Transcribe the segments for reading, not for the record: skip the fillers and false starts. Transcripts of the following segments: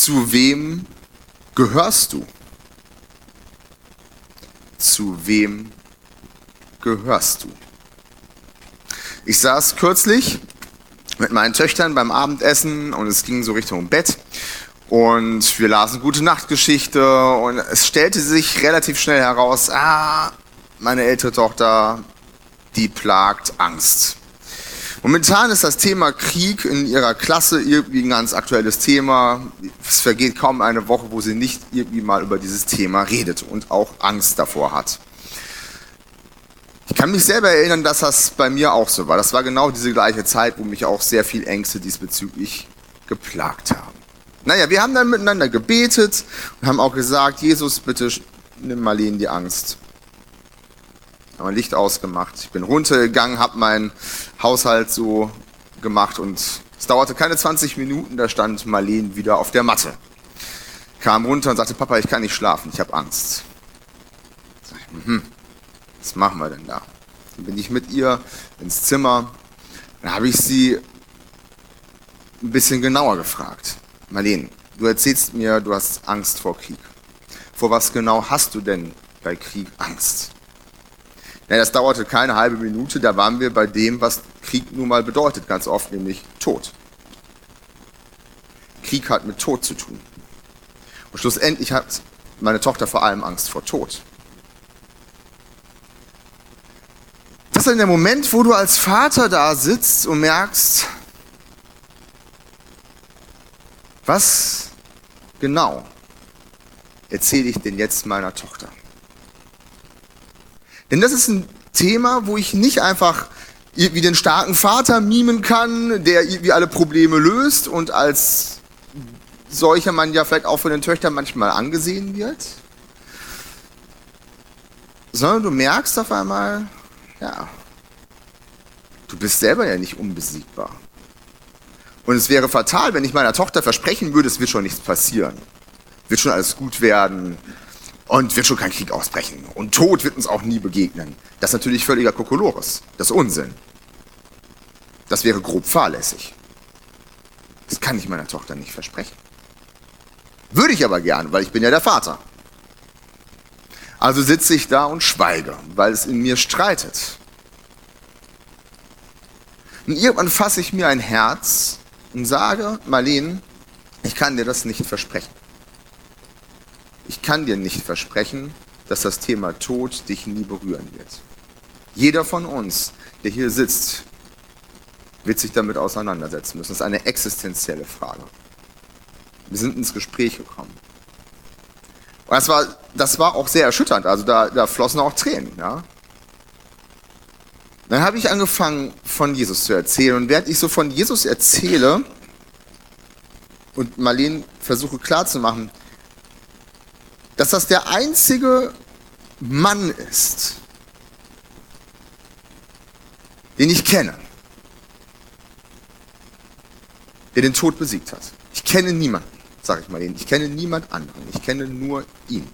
Zu wem gehörst du? Zu wem gehörst du? Ich saß kürzlich mit meinen Töchtern beim Abendessen und es ging so Richtung Bett und wir lasen Gute-Nacht-Geschichte und es stellte sich relativ schnell heraus, meine ältere Tochter, die plagt Angst. Momentan ist das Thema Krieg in ihrer Klasse irgendwie ein ganz aktuelles Thema. Es vergeht kaum eine Woche, wo sie nicht irgendwie mal über dieses Thema redet und auch Angst davor hat. Ich kann mich selber erinnern, dass das bei mir auch so war. Das war genau diese gleiche Zeit, wo mich auch sehr viel Ängste diesbezüglich geplagt haben. Naja, wir haben dann miteinander gebetet und haben auch gesagt, Jesus, bitte nimm Marlene die Angst. Haben ein Licht ausgemacht. Ich bin runtergegangen, habe meinen Haushalt so gemacht und es dauerte keine 20 Minuten, da stand Marlene wieder auf der Matte. Kam runter und sagte, Papa, ich kann nicht schlafen, ich habe Angst. Sag ich, was machen wir denn da? Dann bin ich mit ihr ins Zimmer. Dann habe ich sie ein bisschen genauer gefragt. Marlene, du erzählst mir, du hast Angst vor Krieg. Vor was genau hast du denn bei Krieg Angst? Ja, das dauerte keine halbe Minute, da waren wir bei dem, was Krieg nun mal bedeutet, ganz oft, nämlich Tod. Krieg hat mit Tod zu tun. Und schlussendlich hat meine Tochter vor allem Angst vor Tod. Das ist der Moment, wo du als Vater da sitzt und merkst, was genau erzähle ich denn jetzt meiner Tochter? Denn das ist ein Thema, wo ich nicht einfach irgendwie den starken Vater mimen kann, der irgendwie alle Probleme löst und als solcher man ja vielleicht auch von den Töchtern manchmal angesehen wird, sondern du merkst auf einmal, ja, du bist selber ja nicht unbesiegbar. Und es wäre fatal, wenn ich meiner Tochter versprechen würde, es wird schon nichts passieren, wird schon alles gut werden. Und wird schon kein Krieg ausbrechen. Und Tod wird uns auch nie begegnen. Das ist natürlich völliger Kokolores. Das ist Unsinn. Das wäre grob fahrlässig. Das kann ich meiner Tochter nicht versprechen. Würde ich aber gern, weil ich bin ja der Vater. Also sitze ich da und schweige, weil es in mir streitet. Und irgendwann fasse ich mir ein Herz und sage, Marlene, ich kann dir das nicht versprechen. Ich kann dir nicht versprechen, dass das Thema Tod dich nie berühren wird. Jeder von uns, der hier sitzt, wird sich damit auseinandersetzen müssen. Das ist eine existenzielle Frage. Wir sind ins Gespräch gekommen. Und das war auch sehr erschütternd. Also da flossen auch Tränen. Ja? Dann habe ich angefangen, von Jesus zu erzählen. Und während ich so von Jesus erzähle und Marlene versuche klarzumachen, dass das der einzige Mann ist, den ich kenne, der den Tod besiegt hat. Ich kenne niemanden, sage ich mal denen. Ich kenne niemand anderen. Ich kenne nur ihn.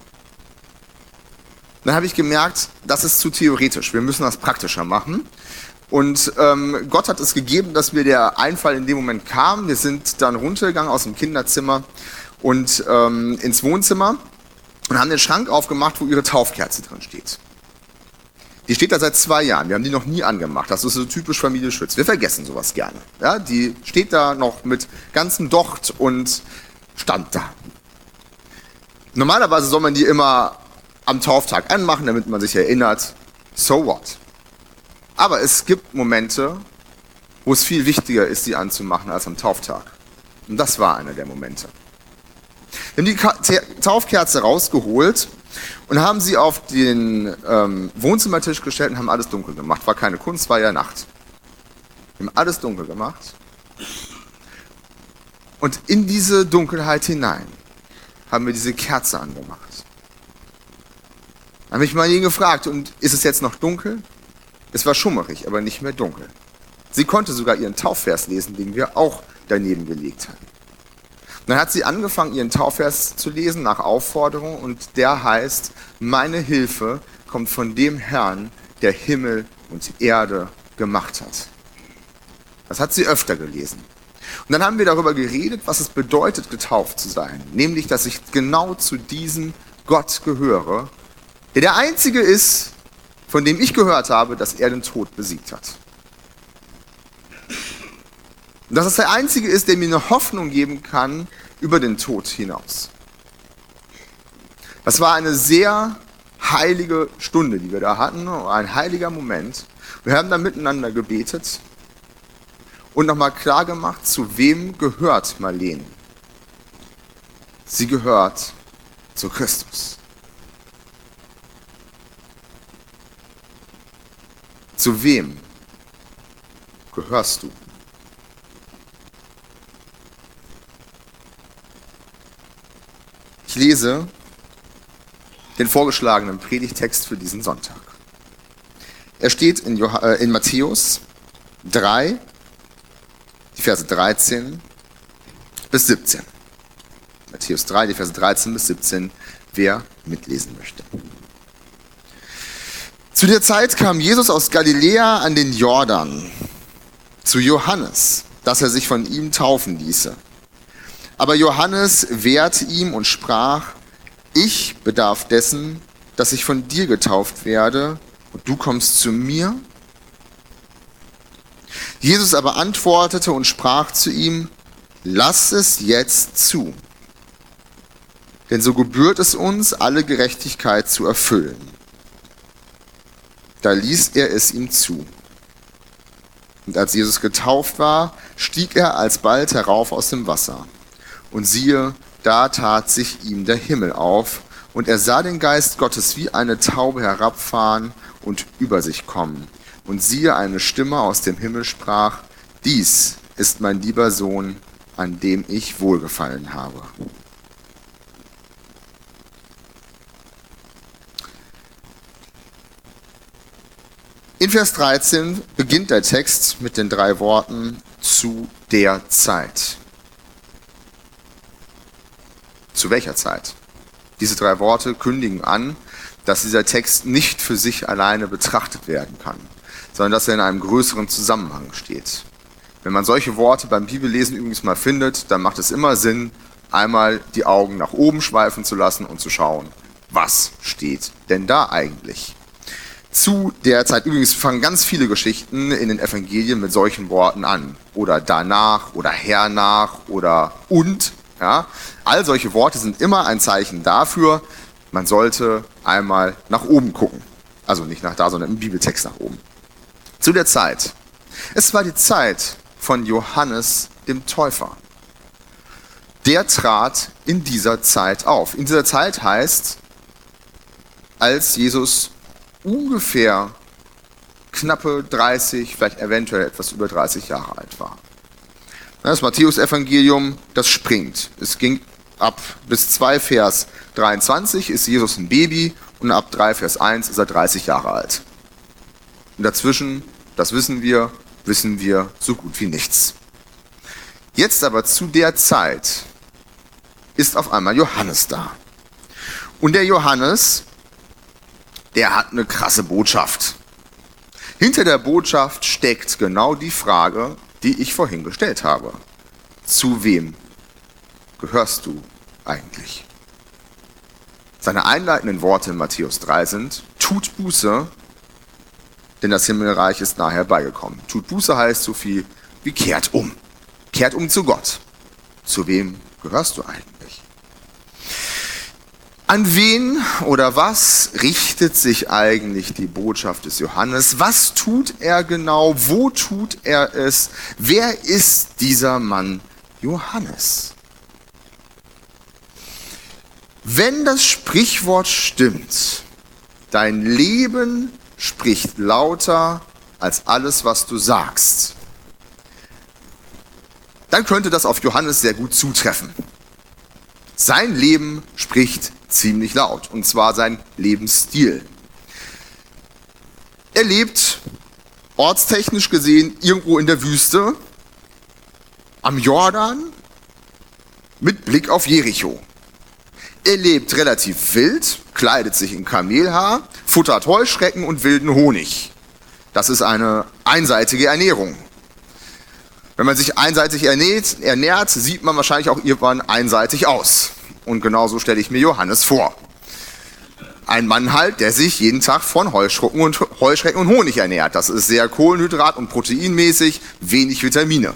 Dann habe ich gemerkt, das ist zu theoretisch. Wir müssen das praktischer machen. Und Gott hat es gegeben, dass mir der Einfall in dem Moment kam. Wir sind dann runtergegangen aus dem Kinderzimmer und ins Wohnzimmer und haben den Schrank aufgemacht, wo ihre Taufkerze drin steht. Die steht da seit 2 Jahren. Wir haben die noch nie angemacht. Das ist so typisch Familie Schütz. Wir vergessen sowas gerne. Ja, die steht da noch mit ganzem Docht und stand da. Normalerweise soll man die immer am Tauftag anmachen, damit man sich erinnert, so what. Aber es gibt Momente, wo es viel wichtiger ist, die anzumachen als am Tauftag. Und das war einer der Momente. Wir haben die Taufkerze rausgeholt und haben sie auf den Wohnzimmertisch gestellt und haben alles dunkel gemacht. War keine Kunst, war ja Nacht. Wir haben alles dunkel gemacht. Und in diese Dunkelheit hinein haben wir diese Kerze angemacht. Dann habe ich mal ihn gefragt, und ist es jetzt noch dunkel? Es war schummerig, aber nicht mehr dunkel. Sie konnte sogar ihren Taufvers lesen, den wir auch daneben gelegt hatten. Und dann hat sie angefangen, ihren Taufvers zu lesen nach Aufforderung, und der heißt: Meine Hilfe kommt von dem Herrn, der Himmel und Erde gemacht hat. Das hat sie öfter gelesen. Und dann haben wir darüber geredet, was es bedeutet, getauft zu sein. Nämlich, dass ich genau zu diesem Gott gehöre, der der Einzige ist, von dem ich gehört habe, dass er den Tod besiegt hat. Und dass es der Einzige ist, der mir eine Hoffnung geben kann über den Tod hinaus. Das war eine sehr heilige Stunde, die wir da hatten, ein heiliger Moment. Wir haben da miteinander gebetet und nochmal klar gemacht, zu wem gehört Marlene. Sie gehört zu Christus. Zu wem gehörst du? Ich lese den vorgeschlagenen Predigtext für diesen Sonntag. Er steht in Matthäus 3, die Verse 13 bis 17. Matthäus 3, die Verse 13 bis 17, wer mitlesen möchte. Zu der Zeit kam Jesus aus Galiläa an den Jordan zu Johannes, dass er sich von ihm taufen ließe. Aber Johannes wehrte ihm und sprach: Ich bedarf dessen, dass ich von dir getauft werde, und du kommst zu mir? Jesus aber antwortete und sprach zu ihm: Lass es jetzt zu, denn so gebührt es uns, alle Gerechtigkeit zu erfüllen. Da ließ er es ihm zu. Und als Jesus getauft war, stieg er alsbald herauf aus dem Wasser. Und siehe, da tat sich ihm der Himmel auf, und er sah den Geist Gottes wie eine Taube herabfahren und über sich kommen. Und siehe, eine Stimme aus dem Himmel sprach: Dies ist mein lieber Sohn, an dem ich wohlgefallen habe. In Vers 13 beginnt der Text mit den 3 Worten: zu der Zeit. Zu welcher Zeit? Diese 3 Worte kündigen an, dass dieser Text nicht für sich alleine betrachtet werden kann, sondern dass er in einem größeren Zusammenhang steht. Wenn man solche Worte beim Bibellesen übrigens mal findet, dann macht es immer Sinn, einmal die Augen nach oben schweifen zu lassen und zu schauen, was steht denn da eigentlich? Zu der Zeit, übrigens fangen ganz viele Geschichten in den Evangelien mit solchen Worten an. Oder danach, oder hernach, oder und. Ja? All solche Worte sind immer ein Zeichen dafür, man sollte einmal nach oben gucken. Also nicht nach da, sondern im Bibeltext nach oben. Zu der Zeit. Es war die Zeit von Johannes dem Täufer. Der trat in dieser Zeit auf. In dieser Zeit heißt, als Jesus ungefähr knappe 30, vielleicht eventuell etwas über 30 Jahre alt war. Das Matthäus-Evangelium, das springt. Es ging ab bis 2 Vers 23 ist Jesus ein Baby und ab 3 Vers 1 ist er 30 Jahre alt. Und dazwischen, das wissen wir so gut wie nichts. Jetzt aber zu der Zeit ist auf einmal Johannes da. Und der Johannes, der hat eine krasse Botschaft. Hinter der Botschaft steckt genau die Frage, die ich vorhin gestellt habe. Zu wem gehörst du eigentlich? Seine einleitenden Worte in Matthäus 3 sind: Tut Buße, denn das Himmelreich ist nahe herbeigekommen. Tut Buße heißt so viel wie kehrt um. Kehrt um zu Gott. Zu wem gehörst du eigentlich? An wen oder was richtet sich eigentlich die Botschaft des Johannes? Was tut er genau? Wo tut er es? Wer ist dieser Mann Johannes? Wenn das Sprichwort stimmt, dein Leben spricht lauter als alles, was du sagst, dann könnte das auf Johannes sehr gut zutreffen. Sein Leben spricht ziemlich laut, und zwar sein Lebensstil. Er lebt, ortstechnisch gesehen, irgendwo in der Wüste, am Jordan, mit Blick auf Jericho. Er lebt relativ wild, kleidet sich in Kamelhaar, futtert Heuschrecken und wilden Honig. Das ist eine einseitige Ernährung. Wenn man sich einseitig ernährt, sieht man wahrscheinlich auch irgendwann einseitig aus. Und genauso stelle ich mir Johannes vor. Ein Mann halt, der sich jeden Tag von Heuschrecken und Honig ernährt. Das ist sehr kohlenhydrat- und proteinmäßig, wenig Vitamine.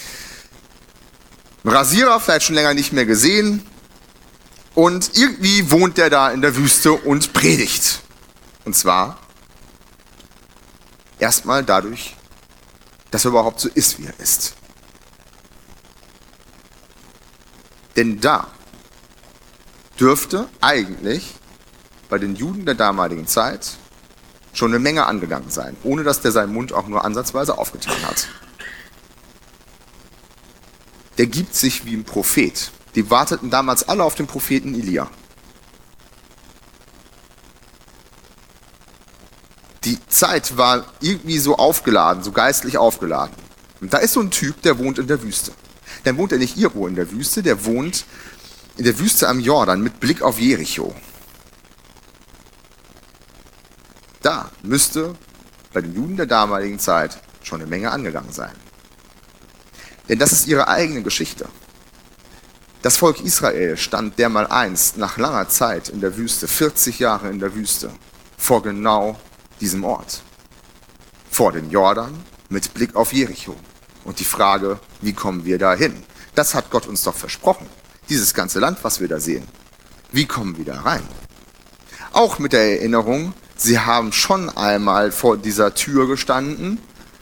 Rasierer vielleicht schon länger nicht mehr gesehen. Und irgendwie wohnt der da in der Wüste und predigt. Und zwar erstmal dadurch, dass er überhaupt so ist, wie er ist. Denn da dürfte eigentlich bei den Juden der damaligen Zeit schon eine Menge angegangen sein, ohne dass der seinen Mund auch nur ansatzweise aufgetan hat. Der gibt sich wie ein Prophet. Die warteten damals alle auf den Propheten Elia. Die Zeit war irgendwie so aufgeladen, so geistlich aufgeladen. Und da ist so ein Typ, der wohnt in der Wüste. Der wohnt ja nicht irgendwo in der Wüste, der wohnt in der Wüste am Jordan mit Blick auf Jericho. Da müsste bei den Juden der damaligen Zeit schon eine Menge angegangen sein. Denn das ist ihre eigene Geschichte. Das Volk Israel stand dermaleinst nach langer Zeit in der Wüste, 40 Jahre in der Wüste, vor genau diesem Ort. Vor dem Jordan mit Blick auf Jericho. Und die Frage, wie kommen wir da hin? Das hat Gott uns doch versprochen. Dieses ganze Land, was wir da sehen. Wie kommen wir da rein? Auch mit der Erinnerung, sie haben schon einmal vor dieser Tür gestanden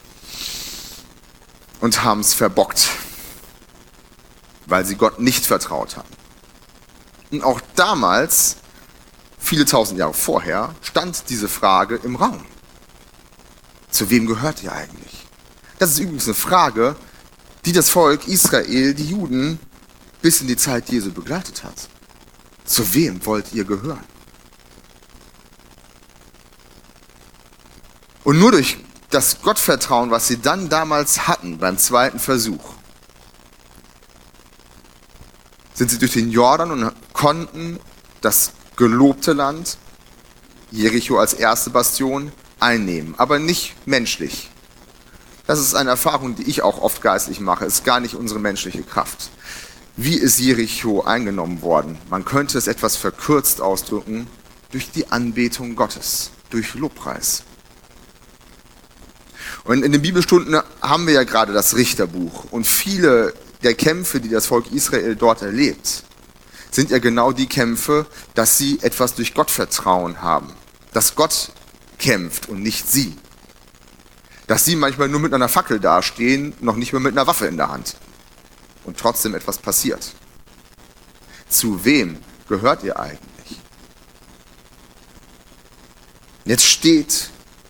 und haben es verbockt, weil sie Gott nicht vertraut haben. Und auch damals, viele tausend Jahre vorher, stand diese Frage im Raum. Zu wem gehört ihr eigentlich? Das ist übrigens eine Frage, die das Volk Israel, die Juden, bis in die Zeit Jesu begleitet hat. Zu wem wollt ihr gehören? Und nur durch das Gottvertrauen, was sie dann damals hatten beim zweiten Versuch, sind sie durch den Jordan und konnten das gelobte Land, Jericho als erste Bastion, einnehmen. Aber nicht menschlich. Das ist eine Erfahrung, die ich auch oft geistlich mache. Es ist gar nicht unsere menschliche Kraft. Wie ist Jericho eingenommen worden? Man könnte es etwas verkürzt ausdrücken, durch die Anbetung Gottes, durch Lobpreis. Und in den Bibelstunden haben wir ja gerade das Richterbuch. Und viele der Kämpfe, die das Volk Israel dort erlebt, sind ja genau die Kämpfe, dass sie etwas durch Gottvertrauen haben. Dass Gott kämpft und nicht sie. Dass sie manchmal nur mit einer Fackel dastehen, noch nicht mehr mit einer Waffe in der Hand. Und trotzdem etwas passiert. Zu wem gehört ihr eigentlich? Jetzt steht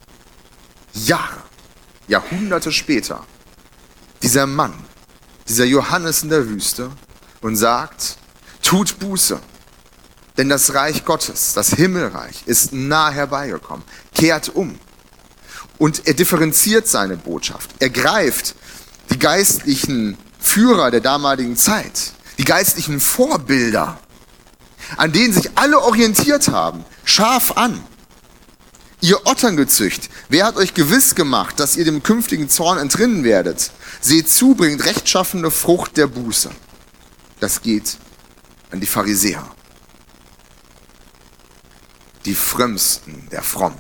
Jahrhunderte später, dieser Mann, dieser Johannes in der Wüste und sagt, tut Buße, denn das Reich Gottes, das Himmelreich, ist nah herbeigekommen. Kehrt um. Und er differenziert seine Botschaft. Er greift die geistlichen Führer der damaligen Zeit, die geistlichen Vorbilder, an denen sich alle orientiert haben, scharf an. Ihr Otterngezücht, wer hat euch gewiss gemacht, dass ihr dem künftigen Zorn entrinnen werdet? Seht zu, bringt rechtschaffene Frucht der Buße. Das geht an die Pharisäer, die Frömmsten der Frommen.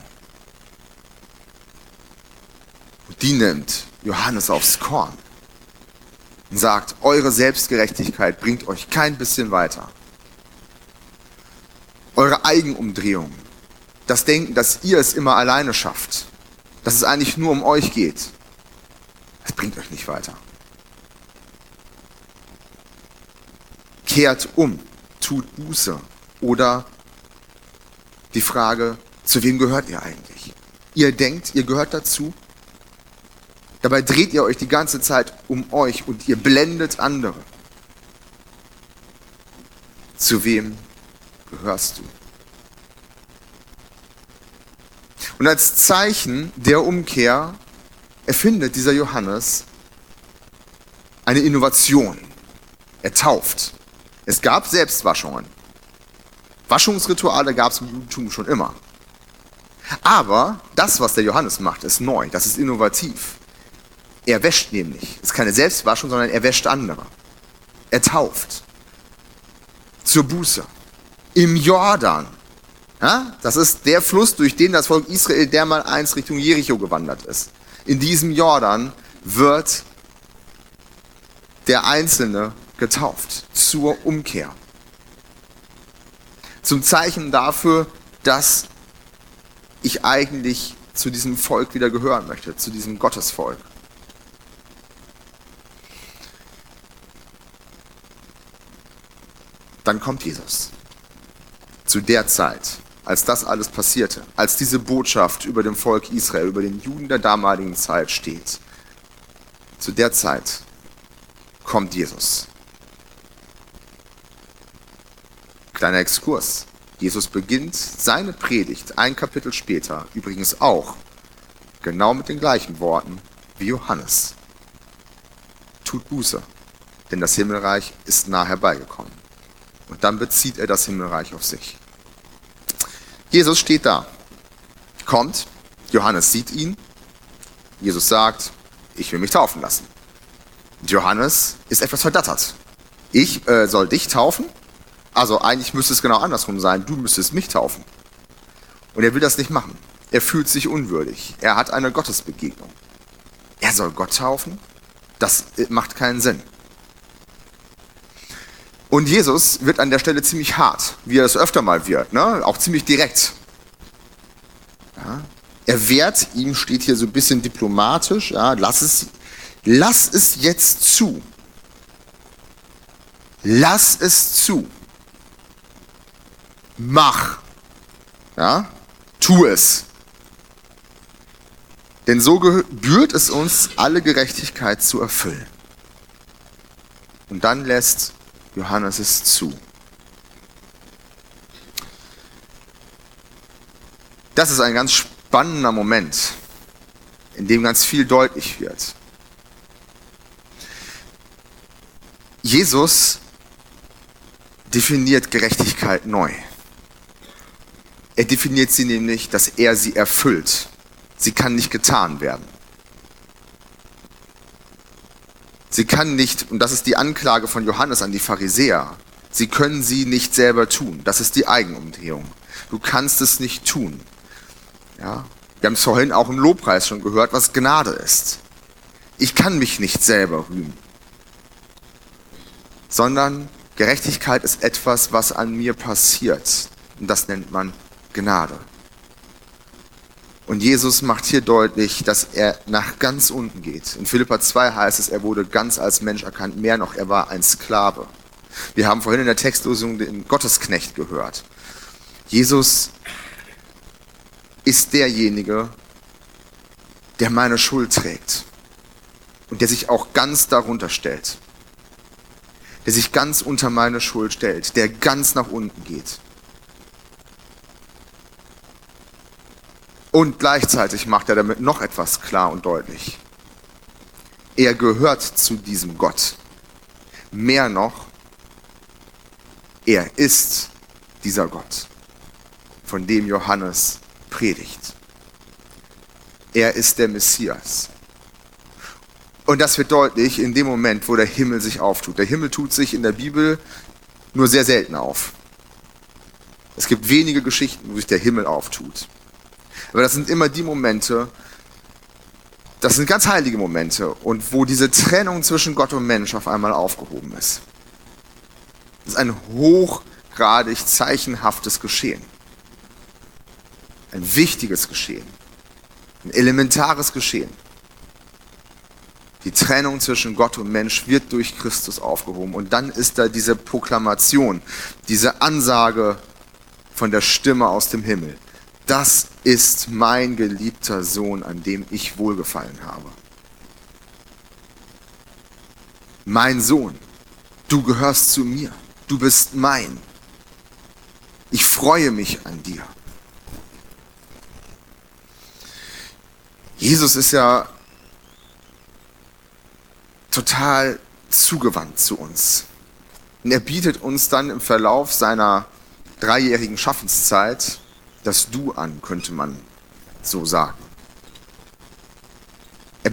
Und die nimmt Johannes aufs Korn und sagt, eure Selbstgerechtigkeit bringt euch kein bisschen weiter. Eure Eigenumdrehung, das Denken, dass ihr es immer alleine schafft, dass es eigentlich nur um euch geht, das bringt euch nicht weiter. Kehrt um, tut Buße. Oder die Frage, zu wem gehört ihr eigentlich? Ihr denkt, ihr gehört dazu. Dabei dreht ihr euch die ganze Zeit um euch und ihr blendet andere. Zu wem gehörst du? Und als Zeichen der Umkehr erfindet dieser Johannes eine Innovation. Er tauft. Es gab Selbstwaschungen. Waschungsrituale gab es im Judentum schon immer. Aber das, was der Johannes macht, ist neu. Das ist innovativ. Er wäscht nämlich. Es ist keine Selbstwaschung, sondern er wäscht andere. Er tauft. Zur Buße. Im Jordan. Ja, das ist der Fluss, durch den das Volk Israel dermals Richtung Jericho gewandert ist. In diesem Jordan wird der Einzelne getauft zur Umkehr. Zum Zeichen dafür, dass ich eigentlich zu diesem Volk wieder gehören möchte, zu diesem Gottesvolk. Dann kommt Jesus. Zu der Zeit, als das alles passierte, als diese Botschaft über dem Volk Israel, über den Juden der damaligen Zeit steht, zu der Zeit kommt Jesus. Kleiner Exkurs. Jesus beginnt seine Predigt ein Kapitel später, übrigens auch genau mit den gleichen Worten wie Johannes. Tut Buße, denn das Himmelreich ist nah herbeigekommen. Und dann bezieht er das Himmelreich auf sich. Jesus steht da, kommt, Johannes sieht ihn, Jesus sagt, ich will mich taufen lassen. Und Johannes ist etwas verdattert. Ich soll dich taufen? Also eigentlich müsste es genau andersrum sein, du müsstest mich taufen. Und er will das nicht machen. Er fühlt sich unwürdig. Er hat eine Gottesbegegnung. Er soll Gott taufen? Das macht keinen Sinn. Und Jesus wird an der Stelle ziemlich hart, wie er es öfter mal wird, ne? Auch ziemlich direkt. Ja? Er wehrt, ihm steht hier so ein bisschen diplomatisch, ja? Lass es jetzt zu. Lass es zu. Mach. Ja? Tu es. Denn so gebührt es uns, alle Gerechtigkeit zu erfüllen. Und dann lässt Johannes es zu. Das ist ein ganz spannender Moment, in dem ganz viel deutlich wird. Jesus definiert Gerechtigkeit neu. Er definiert sie nämlich, dass er sie erfüllt. Sie kann nicht getan werden. Sie kann nicht, und das ist die Anklage von Johannes an die Pharisäer, sie können sie nicht selber tun. Das ist die Eigenumdrehung. Du kannst es nicht tun. Ja? Wir haben es vorhin auch im Lobpreis schon gehört, was Gnade ist. Ich kann mich nicht selber rühmen. Sondern Gerechtigkeit ist etwas, was an mir passiert. Und das nennt man Gnade. Und Jesus macht hier deutlich, dass er nach ganz unten geht. In Philipper 2 heißt es, er wurde ganz als Mensch erkannt, mehr noch, er war ein Sklave. Wir haben vorhin in der Textlosung den Gottesknecht gehört. Jesus ist derjenige, der meine Schuld trägt und der sich auch ganz darunter stellt. Der sich ganz unter meine Schuld stellt, der ganz nach unten geht. Und gleichzeitig macht er damit noch etwas klar und deutlich. Er gehört zu diesem Gott. Mehr noch, er ist dieser Gott, von dem Johannes predigt. Er ist der Messias. Und das wird deutlich in dem Moment, wo der Himmel sich auftut. Der Himmel tut sich in der Bibel nur sehr selten auf. Es gibt wenige Geschichten, wo sich der Himmel auftut. Aber das sind immer die Momente, das sind ganz heilige Momente und wo diese Trennung zwischen Gott und Mensch auf einmal aufgehoben ist. Das ist ein hochgradig zeichenhaftes Geschehen. Ein wichtiges Geschehen. Ein elementares Geschehen. Die Trennung zwischen Gott und Mensch wird durch Christus aufgehoben. Und dann ist da diese Proklamation, diese Ansage von der Stimme aus dem Himmel. Das ist mein geliebter Sohn, an dem ich Wohlgefallen habe. Mein Sohn, du gehörst zu mir. Du bist mein. Ich freue mich an dir. Jesus ist ja total zugewandt zu uns. Und er bietet uns dann im Verlauf seiner 3-jährigen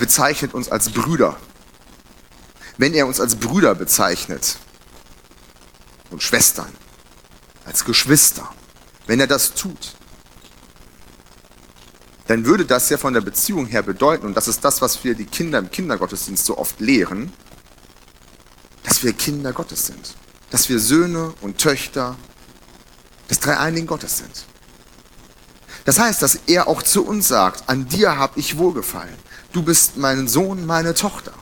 bezeichnet uns als Brüder. Wenn er uns als Brüder bezeichnet und Schwestern, als Geschwister, wenn er das tut, dann würde das ja von der Beziehung her bedeuten, und das ist das, was wir die Kinder im Kindergottesdienst so oft lehren, dass wir Kinder Gottes sind, dass wir Söhne und Töchter des dreieinigen Gottes sind. Das heißt, dass er auch zu uns sagt, an dir habe ich wohlgefallen, du bist mein Sohn, meine Tochter.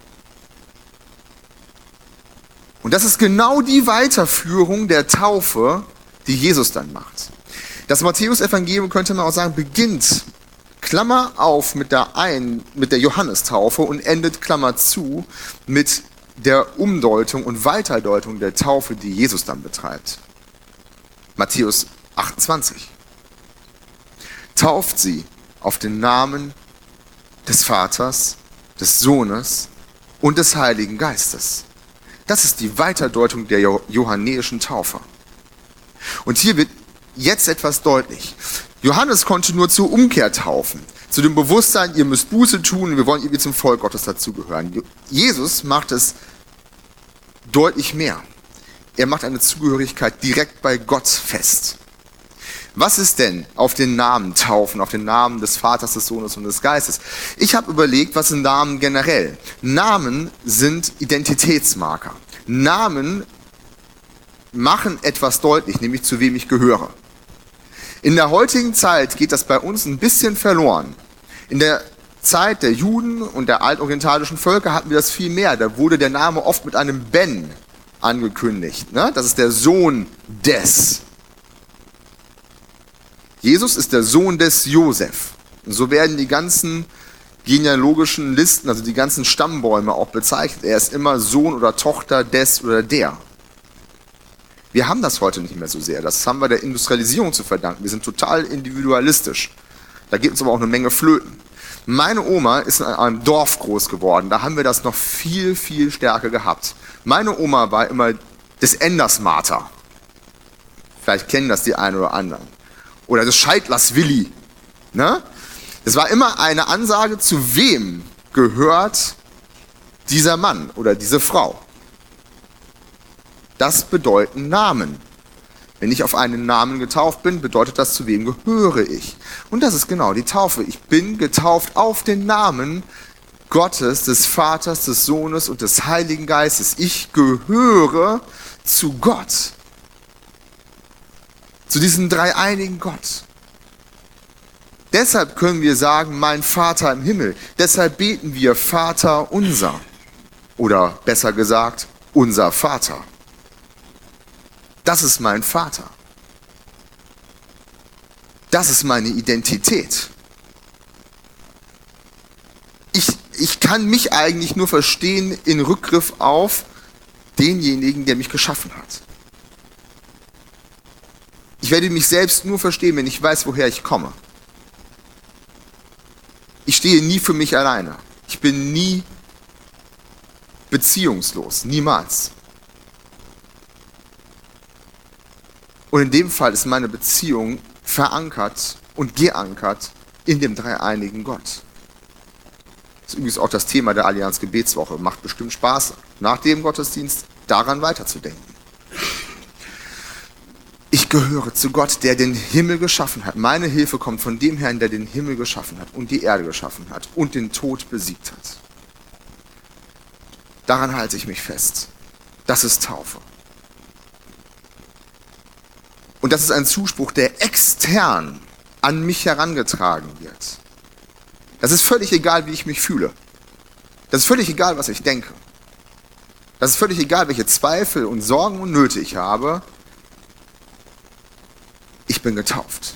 Und das ist genau die Weiterführung der Taufe, die Jesus dann macht. Das Matthäus-Evangelium, könnte man auch sagen, beginnt, Klammer auf, mit der Johannestaufe und endet, Klammer zu, mit der Umdeutung und Weiterdeutung der Taufe, die Jesus dann betreibt. Matthäus 28. Tauft sie auf den Namen des Vaters, des Sohnes und des Heiligen Geistes. Das ist die Weiterdeutung der johannäischen Taufe. Und hier wird jetzt etwas deutlich. Johannes konnte nur zur Umkehr taufen, zu dem Bewusstsein, ihr müsst Buße tun, wir wollen irgendwie zum Volk Gottes dazugehören. Jesus macht es deutlich mehr. Er macht eine Zugehörigkeit direkt bei Gott fest. Was ist denn auf den Namen taufen, auf den Namen des Vaters, des Sohnes und des Geistes? Ich habe überlegt, was sind Namen generell? Namen sind Identitätsmarker. Namen machen etwas deutlich, nämlich zu wem ich gehöre. In der heutigen Zeit geht das bei uns ein bisschen verloren. In der Zeit der Juden und der altorientalischen Völker hatten wir das viel mehr. Da wurde der Name oft mit einem Ben angekündigt. Ne? Das ist der Sohn des. Jesus ist der Sohn des Josef. Und so werden die ganzen genealogischen Listen, also die ganzen Stammbäume auch bezeichnet. Er ist immer Sohn oder Tochter des oder der. Wir haben das heute nicht mehr so sehr. Das haben wir der Industrialisierung zu verdanken. Wir sind total individualistisch. Da geht uns aber auch eine Menge flöten. Meine Oma ist in einem Dorf groß geworden. Da haben wir das noch viel, viel stärker gehabt. Meine Oma war immer des Enders Martha. Vielleicht kennen das die einen oder anderen. Oder des Scheidlers Willi. Ne? Das war immer eine Ansage, zu wem gehört dieser Mann oder diese Frau. Das bedeuten Namen. Wenn ich auf einen Namen getauft bin, bedeutet das, zu wem gehöre ich. Und das ist genau die Taufe. Ich bin getauft auf den Namen Gottes, des Vaters, des Sohnes und des Heiligen Geistes. Ich gehöre zu Gott. Zu diesem dreieinigen Gott. Deshalb können wir sagen, mein Vater im Himmel. Deshalb beten wir Vater unser. Oder besser gesagt, unser Vater. Das ist mein Vater. Das ist meine Identität. Ich kann mich eigentlich nur verstehen in Rückgriff auf denjenigen, der mich geschaffen hat. Ich werde mich selbst nur verstehen, wenn ich weiß, woher ich komme. Ich stehe nie für mich alleine. Ich bin nie beziehungslos, niemals. Und in dem Fall ist meine Beziehung verankert und geankert in dem dreieinigen Gott. Das ist übrigens auch das Thema der Allianz Gebetswoche. Macht bestimmt Spaß, nach dem Gottesdienst daran weiterzudenken. Ich gehöre zu Gott, der den Himmel geschaffen hat. Meine Hilfe kommt von dem Herrn, der den Himmel geschaffen hat und die Erde geschaffen hat und den Tod besiegt hat. Daran halte ich mich fest. Das ist Taufe. Und das ist ein Zuspruch, der extern an mich herangetragen wird. Das ist völlig egal, wie ich mich fühle. Das ist völlig egal, was ich denke. Das ist völlig egal, welche Zweifel und Sorgen und Nöte ich habe. Ich bin getauft.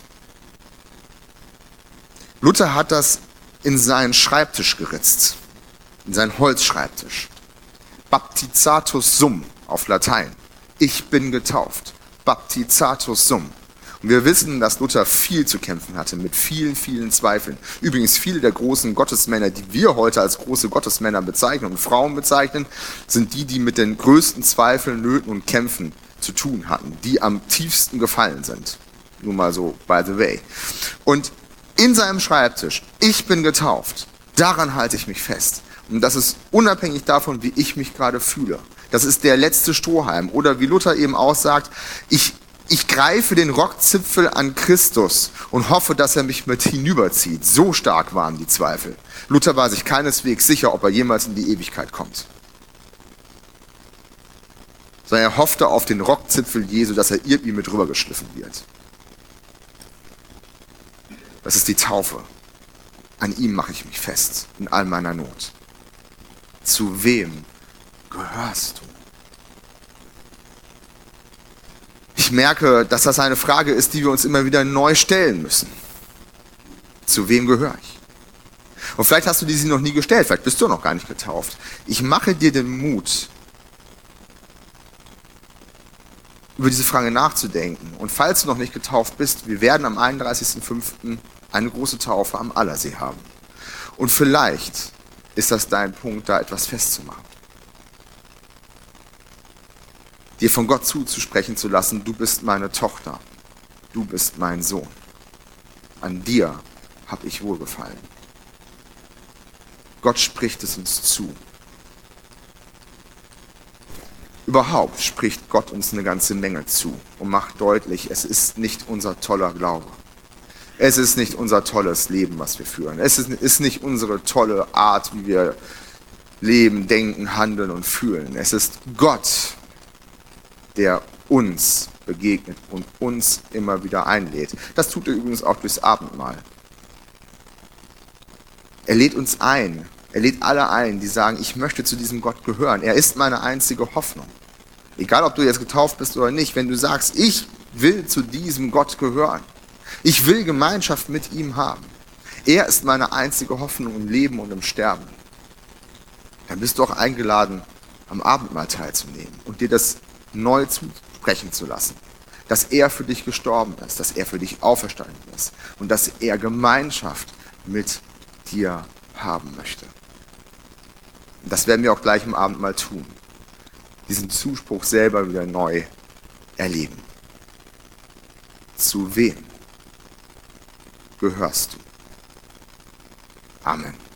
Luther hat das in seinen Schreibtisch geritzt, in seinen Holzschreibtisch. Baptizatus sum auf Latein. Ich bin getauft. Baptizatus sum. Und wir wissen, dass Luther viel zu kämpfen hatte mit vielen, vielen Zweifeln. Übrigens, viele der großen Gottesmänner, die wir heute als große Gottesmänner bezeichnen und Frauen bezeichnen, sind die mit den größten Zweifeln, Nöten und Kämpfen zu tun hatten, die am tiefsten gefallen sind. Nur mal so, by the way. Und in seinem Schreibtisch, ich bin getauft, Daran halte ich mich fest. Und das ist unabhängig davon, wie ich mich gerade fühle. Das ist der letzte Strohhalm. Oder wie Luther eben aussagt, ich greife den Rockzipfel an Christus und hoffe, dass er mich mit hinüberzieht. So stark waren die Zweifel. Luther war sich keineswegs sicher, ob er jemals in die Ewigkeit kommt. Sondern er hoffte auf den Rockzipfel Jesu, dass er irgendwie mit rübergeschliffen wird. Das ist die Taufe. An ihm mache ich mich fest, in all meiner Not. Zu wem gehörst du? Ich merke, dass das eine Frage ist, die wir uns immer wieder neu stellen müssen. Zu wem gehöre ich? Und vielleicht hast du sie noch nie gestellt, vielleicht bist du noch gar nicht getauft. Ich mache dir den Mut, über diese Frage nachzudenken. Und falls du noch nicht getauft bist, wir werden am 31.05. eine große Taufe am Allersee haben. Und vielleicht ist das dein Punkt, da etwas festzumachen. Dir von Gott zuzusprechen zu lassen, du bist meine Tochter, du bist mein Sohn. An dir habe ich wohlgefallen. Gott spricht es uns zu. Überhaupt spricht Gott uns eine ganze Menge zu und macht deutlich, es ist nicht unser toller Glaube. Es ist nicht unser tolles Leben, was wir führen. Es ist nicht unsere tolle Art, wie wir leben, denken, handeln und fühlen. Es ist Gott, der uns begegnet und uns immer wieder einlädt. Das tut er übrigens auch durchs Abendmahl. Er lädt uns ein. Er lädt alle ein, die sagen, ich möchte zu diesem Gott gehören. Er ist meine einzige Hoffnung. Egal, ob du jetzt getauft bist oder nicht, wenn du sagst, ich will zu diesem Gott gehören. Ich will Gemeinschaft mit ihm haben. Er ist meine einzige Hoffnung im Leben und im Sterben. Dann bist du auch eingeladen, am Abendmahl teilzunehmen und dir das neu zusprechen zu lassen. Dass er für dich gestorben ist, dass er für dich auferstanden ist und dass er Gemeinschaft mit dir haben möchte. Und das werden wir auch gleich am Abendmahl tun. Diesen Zuspruch selber wieder neu erleben. Zu wem gehörst du? Amen.